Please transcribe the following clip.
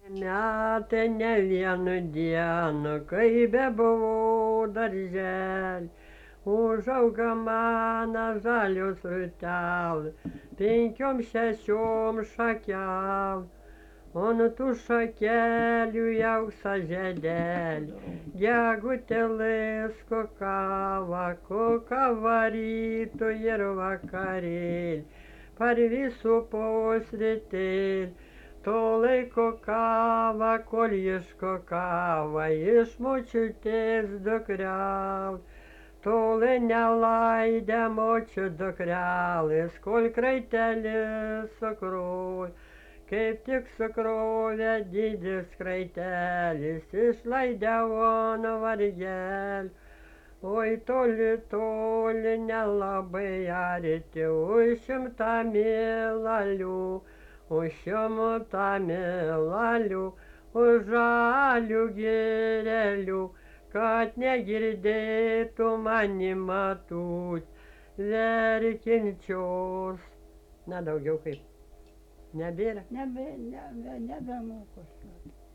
Metai ne vieną dieną, kai bebuvau daržely, užauga mano žalios rutelės, penkiom šešiom šakelėm. Ant tų šakelių aukso žiedeliai, gegutėmis kukava ryto ir vakarėlį, per visų pusrytėlį. Tolai kukava, kol iškukava iš močiutės dukrelės. Tolai nelaidė močiut dukrelės, kol kraitelis sukrovė. Kaip tik sukrovė didis kraitelis, išleidau ant vargelį. Oi toli, toli, nelabai arti, už 100 mylalių, už 100 mylalių, už žalių girelių, kad negirdėtų mani matut verkiančios. Na daugiau kaip nebėra. Nebemoku.